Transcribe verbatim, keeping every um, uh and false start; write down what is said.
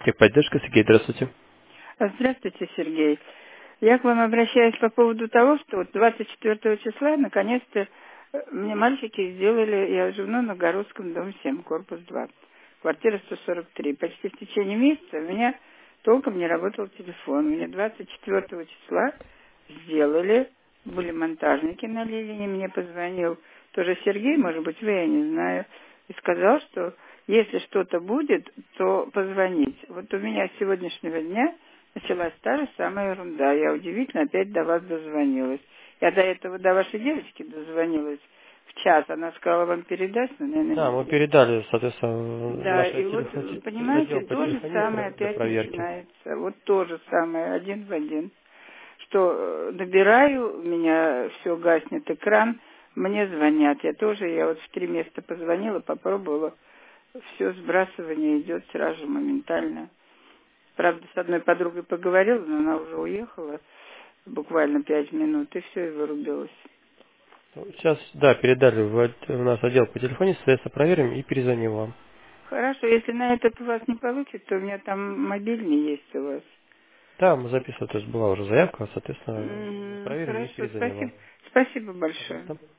Техподдержка, Сергей, здравствуйте. Здравствуйте, Сергей. Я к вам обращаюсь по поводу того, что вот двадцать четвёртого числа наконец-то э, мне мальчики сделали, я живу на Новгородском, дом семь, корпус два, квартира сто сорок три. Почти в течение месяца у меня толком не работал телефон. Мне двадцать четвёртого числа сделали, были монтажники на линии, мне позвонил тоже Сергей, может быть, вы, я не знаю, и сказал, что если что-то будет, то позвонить. Вот у меня с сегодняшнего дня началась та же самая ерунда. Я удивительно опять до вас дозвонилась. Я до этого до вашей девочки дозвонилась в час. Она сказала вам передать, но, Да, наверное, мы нет. передали, соответственно, Да, наш и вот, телефон, отдел понимаете, по то же телефонии самое для, для опять проверки. начинается. Вот то же самое, один в один. Что э, набираю, у меня все гаснет экран, мне звонят. Я тоже, я вот в три места позвонила, попробовала. Все сбрасывание идет сразу же, моментально. Правда, с одной подругой поговорила, но она уже уехала буквально пять минут, и все, и вырубилась. Сейчас, да, передали в, от- в наш отдел по телефоне, соответственно, проверим и перезвоним вам. Хорошо, если на этот у вас не получится, то у меня там мобильный есть у вас. Да, мы записывали, то есть была уже заявка, соответственно, М, проверим и Хорошо, перезвоним вам. спасибо. Спасибо большое. Пожалуйста.